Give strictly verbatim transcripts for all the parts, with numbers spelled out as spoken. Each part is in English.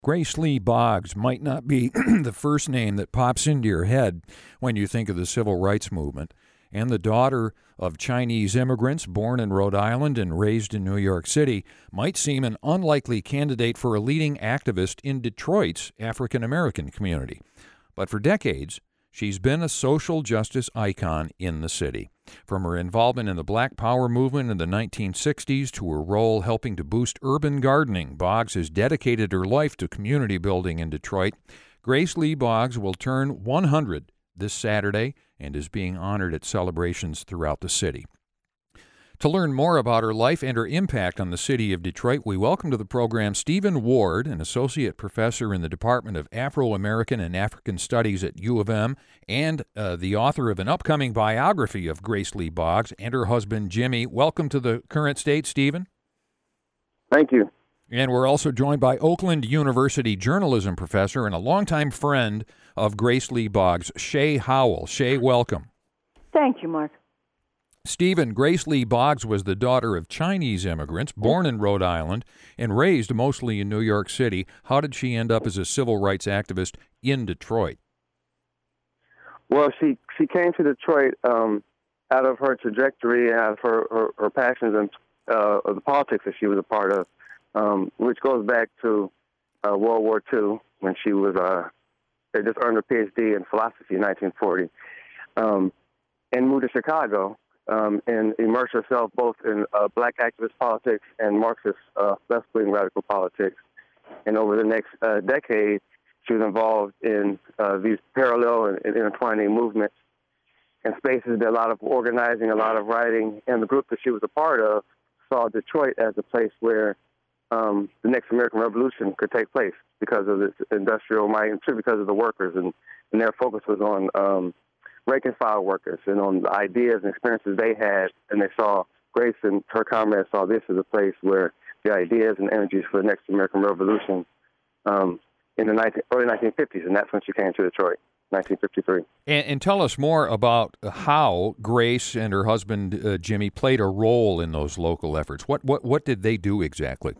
Grace Lee Boggs might not be the first name that pops into your head when you think of the civil rights movement, and the daughter of Chinese immigrants born in Rhode Island and raised in New York City might seem an unlikely candidate for a leading activist in Detroit's African American community. But for decades, she's been a social justice icon in the city. From her involvement in the Black Power movement in the nineteen sixties to her role helping to boost urban gardening, Boggs has dedicated her life to community building in Detroit. Grace Lee Boggs will turn one hundred this Saturday and is being honored at celebrations throughout the city. To learn more about her life and her impact on the city of Detroit, we welcome to the program Stephen Ward, an associate professor in the Department of Afro-American and African Studies at U of M, and uh, the author of an upcoming biography of Grace Lee Boggs and her husband, Jimmy. Welcome to the Current State, Stephen. Thank you. And we're also joined by Oakland University journalism professor and a longtime friend of Grace Lee Boggs, Shay Howell. Shay, welcome. Thank you, Mark. Stephen, Grace Lee Boggs was the daughter of Chinese immigrants, born in Rhode Island and raised mostly in New York City. How did she end up as a civil rights activist in Detroit? Well, she, she came to Detroit um, out of her trajectory, out of her, her, her passions and uh, of the politics that she was a part of, um, which goes back to uh, World War Two when she was uh, they just earned her P H D in philosophy in nineteen forty, um, and moved to Chicago. Um, and immerse herself both in uh, black activist politics and Marxist uh, left-wing radical politics. And over the next uh, decade, she was involved in uh, these parallel and, and intertwining movements and spaces, did a lot of organizing, a lot of writing, and the group that she was a part of saw Detroit as a place where um, the next American Revolution could take place because of this industrial might and too because of the workers. And, and their focus was on um, rank and file workers and on the ideas and experiences they had, and they saw Grace and her comrades saw this as a place where the ideas and energies for the next American Revolution um, in the nineteen, early nineteen fifties, and that's when she came to Detroit, nineteen fifty-three. And, and tell us more about how Grace and her husband uh, Jimmy played a role in those local efforts. What what what did they do exactly?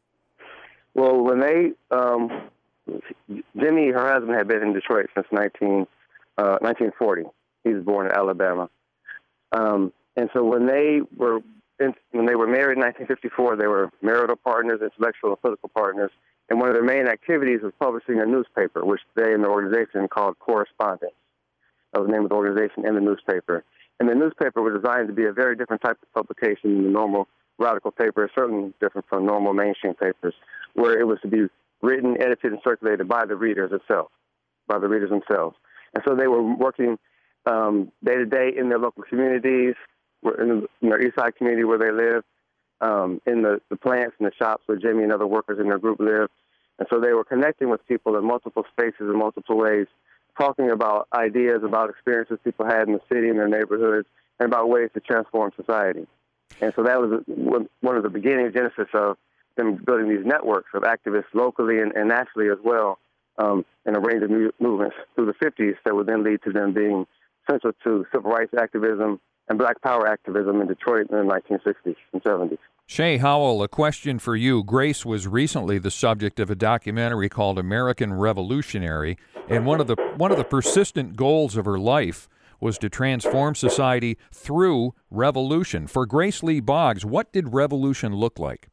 Well, when they um, Jimmy, her husband, had been in Detroit since nineteen forty. He was born in Alabama, um, and so when they were in, when they were married in nineteen fifty-four, they were marital partners, intellectual and political partners. And one of their main activities was publishing a newspaper, which they in the organization called Correspondence. That was the name of the organization and the newspaper. And the newspaper was designed to be a very different type of publication than the normal radical paper, certainly different from normal mainstream papers, where it was to be written, edited, and circulated by the readers itself, by the readers themselves. And so they were working um, day-to-day in their local communities, in, the, in their East Side community where they live, um, in the, the plants and the shops where Jimmy and other workers in their group live. And so they were connecting with people in multiple spaces in multiple ways, talking about ideas, about experiences people had in the city and their neighborhoods, and about ways to transform society. And so that was one of the beginning genesis of them building these networks of activists locally and, and nationally as well, um, in a range of new movements through the fifties that would then lead to them being central to civil rights activism and black power activism in Detroit in the nineteen sixties and seventies. Shay Howell, a question for you. Grace was recently the subject of a documentary called American Revolutionary, and one of the one of the persistent goals of her life was to transform society through revolution. For Grace Lee Boggs, what did revolution look like?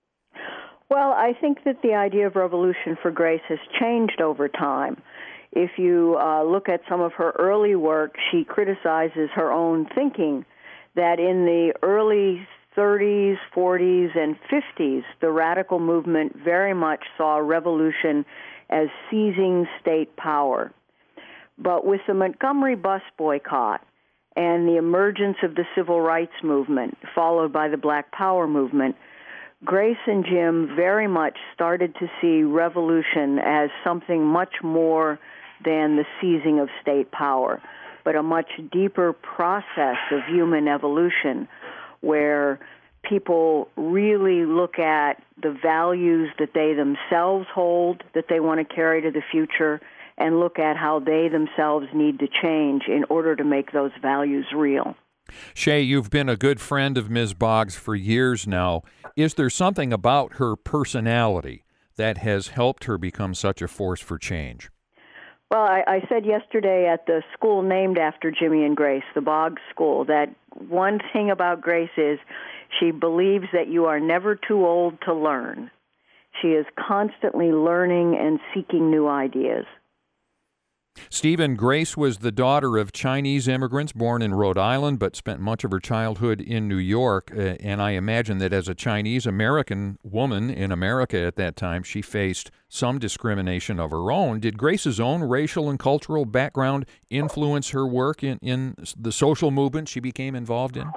Well, I think that the idea of revolution for Grace has changed over time. If you uh, look at some of her early work, she criticizes her own thinking that in the early thirties, forties, and fifties, the radical movement very much saw revolution as seizing state power. But with the Montgomery bus boycott and the emergence of the civil rights movement, followed by the Black Power movement, Grace and Jim very much started to see revolution as something much more than the seizing of state power, but a much deeper process of human evolution where people really look at the values that they themselves hold, that they want to carry to the future, and look at how they themselves need to change in order to make those values real. Shay, you've been a good friend of Miz Boggs for years now. Is there something about her personality that has helped her become such a force for change? Well, I, I said yesterday at the school named after Jimmy and Grace, the Boggs School, that one thing about Grace is she believes that you are never too old to learn. She is constantly learning and seeking new ideas. Stephen, Grace was the daughter of Chinese immigrants born in Rhode Island, but spent much of her childhood in New York. Uh, and I imagine that as a Chinese-American woman in America at that time, she faced some discrimination of her own. Did Grace's own racial and cultural background influence her work in, in the social movement she became involved in?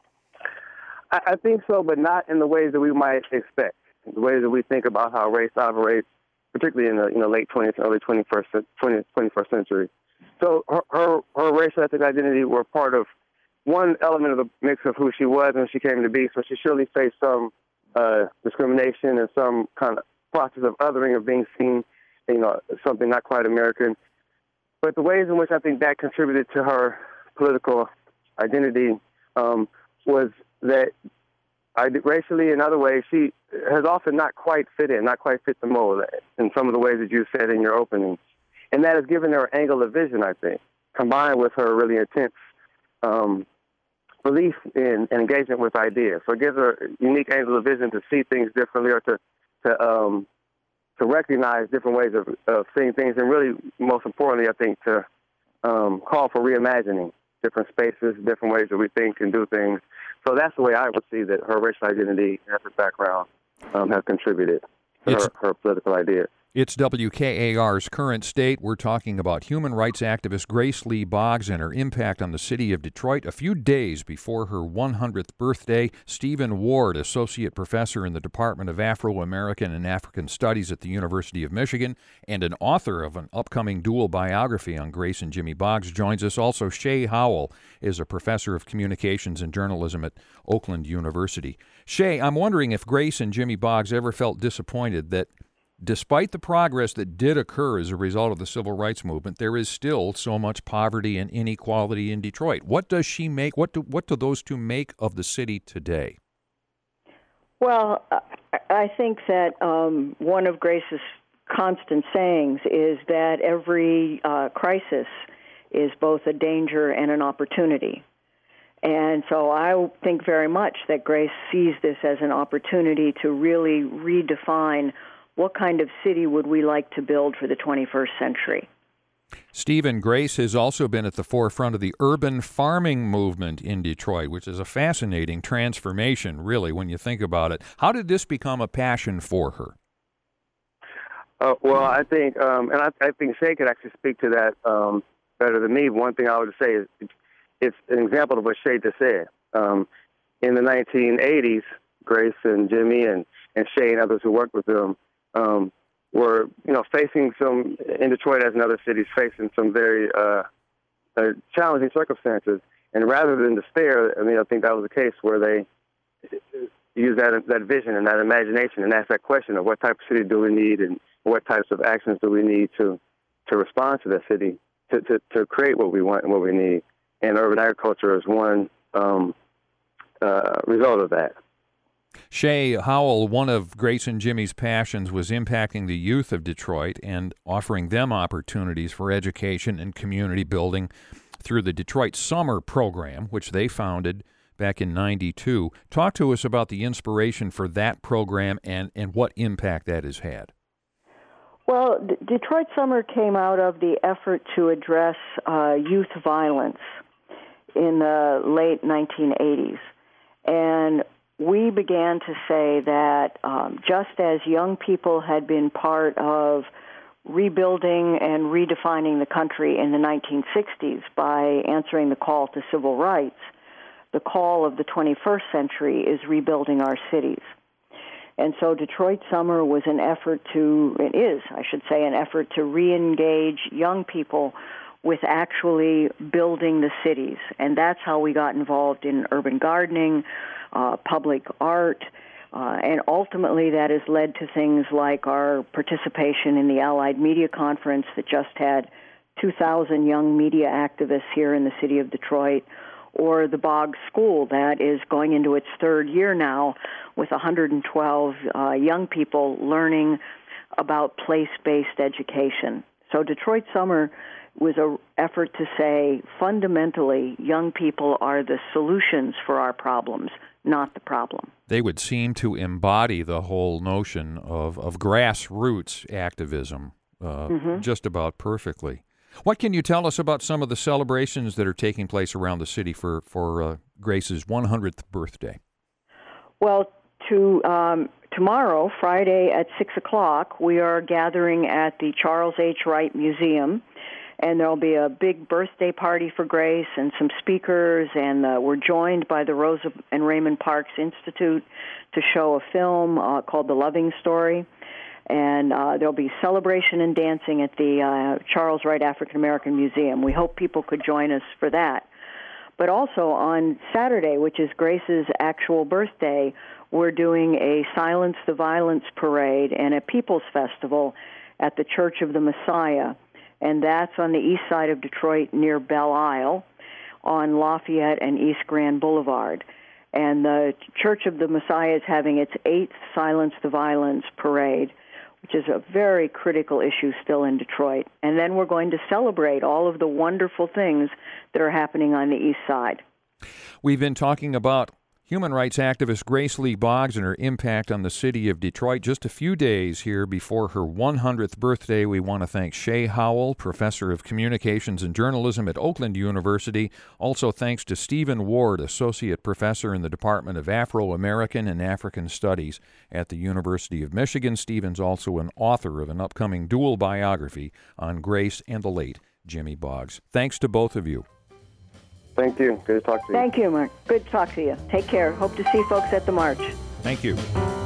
I, I think so, but not in the ways that we might expect, the ways that we think about how race operates, particularly in the you know late twentieth, early twenty-first, twentieth, twenty-first century. So her, her her racial ethnic identity were part of one element of the mix of who she was when she came to be. So she surely faced some uh, discrimination and some kind of process of othering, of being seen, you know, something not quite American. But the ways in which I think that contributed to her political identity um, was that I, racially, in other ways, she has often not quite fit in, not quite fit the mold in some of the ways that you said in your opening. And that has given her an angle of vision, I think, combined with her really intense um, belief in and engagement with ideas. So it gives her a unique angle of vision to see things differently, or to to um, to recognize different ways of, of seeing things, and really, most importantly, I think, to um, call for reimagining different spaces, different ways that we think and do things. So that's the way I would see that her racial identity and her background um, have contributed to her, her political ideas. It's W K A R's Current State. We're talking about human rights activist Grace Lee Boggs and her impact on the city of Detroit. A few days before her one hundredth birthday, Stephen Ward, associate professor in the Department of Afro-American and African Studies at the University of Michigan and an author of an upcoming dual biography on Grace and Jimmy Boggs, joins us. Also, Shay Howell is a professor of communications and journalism at Oakland University. Shay, I'm wondering if Grace and Jimmy Boggs ever felt disappointed that despite the progress that did occur as a result of the civil rights movement, there is still so much poverty and inequality in Detroit. What does she make, what do, what do those two make of the city today? Well, I think that um, one of Grace's constant sayings is that every uh, crisis is both a danger and an opportunity. And so I think very much that Grace sees this as an opportunity to really redefine what kind of city would we like to build for the twenty-first century. Stephen, Grace has also been at the forefront of the urban farming movement in Detroit, which is a fascinating transformation, really, when you think about it. How did this become a passion for her? Uh, well, I think, um, and I, I think Shay could actually speak to that um, better than me. One thing I would say is it's an example of what Shay just said. Um, in the nineteen eighties, Grace and Jimmy and, and Shay and others who worked with them Um, were, you know, facing some, in Detroit as in other cities, facing some very uh, uh, challenging circumstances. And rather than despair, I mean, I think that was the case where they used that that vision and that imagination and asked that question of what type of city do we need and what types of actions do we need to to respond to that city, to, to, to create what we want and what we need. And urban agriculture is one um, uh, result of that. Shay Howell, one of Grace and Jimmy's passions was impacting the youth of Detroit and offering them opportunities for education and community building through the Detroit Summer Program, which they founded back in ninety-two. Talk to us about the inspiration for that program and, and what impact that has had. Well, D- Detroit Summer came out of the effort to address uh, youth violence in the late nineteen eighties. And we began to say that um, just as young people had been part of rebuilding and redefining the country in the nineteen sixties by answering the call to civil rights, the call of the twenty-first century is rebuilding our cities. And so Detroit Summer was an effort to, it is, I should say, an effort to re-engage young people with actually building the cities. And that's how we got involved in urban gardening, Uh, public art, uh, and ultimately that has led to things like our participation in the Allied Media Conference that just had two thousand young media activists here in the city of Detroit, or the Boggs School that is going into its third year now with one hundred twelve uh, young people learning about place-based education. So Detroit Summer was an effort to say, fundamentally, young people are the solutions for our problems, not the problem. They would seem to embody the whole notion of, of grassroots activism uh, mm-hmm. just about perfectly. What can you tell us about some of the celebrations that are taking place around the city for, for uh, Grace's one hundredth birthday? Well, to um, tomorrow, Friday at six o'clock, we are gathering at the Charles H. Wright Museum, and there'll be a big birthday party for Grace and some speakers, and uh, we're joined by the Rosa and Raymond Parks Institute to show a film uh, called The Loving Story. And uh, there'll be celebration and dancing at the uh, Charles Wright African American Museum. We hope people could join us for that. But also on Saturday, which is Grace's actual birthday, we're doing a Silence the Violence parade and a People's Festival at the Church of the Messiah. And that's on the east side of Detroit near Belle Isle on Lafayette and East Grand Boulevard. And the Church of the Messiah is having its eighth Silence the Violence parade, which is a very critical issue still in Detroit. And then we're going to celebrate all of the wonderful things that are happening on the east side. We've been talking about human rights activist Grace Lee Boggs and her impact on the city of Detroit. Just a few days here before her one hundredth birthday, we want to thank Shay Howell, professor of communications and journalism at Oakland University. Also thanks to Stephen Ward, associate professor in the Department of Afro-American and African Studies at the University of Michigan. Stephen's also an author of an upcoming dual biography on Grace and the late Jimmy Boggs. Thanks to both of you. Thank you. Good to talk to you. Thank you, Mark. Good to talk to you. Take care. Hope to see folks at the march. Thank you.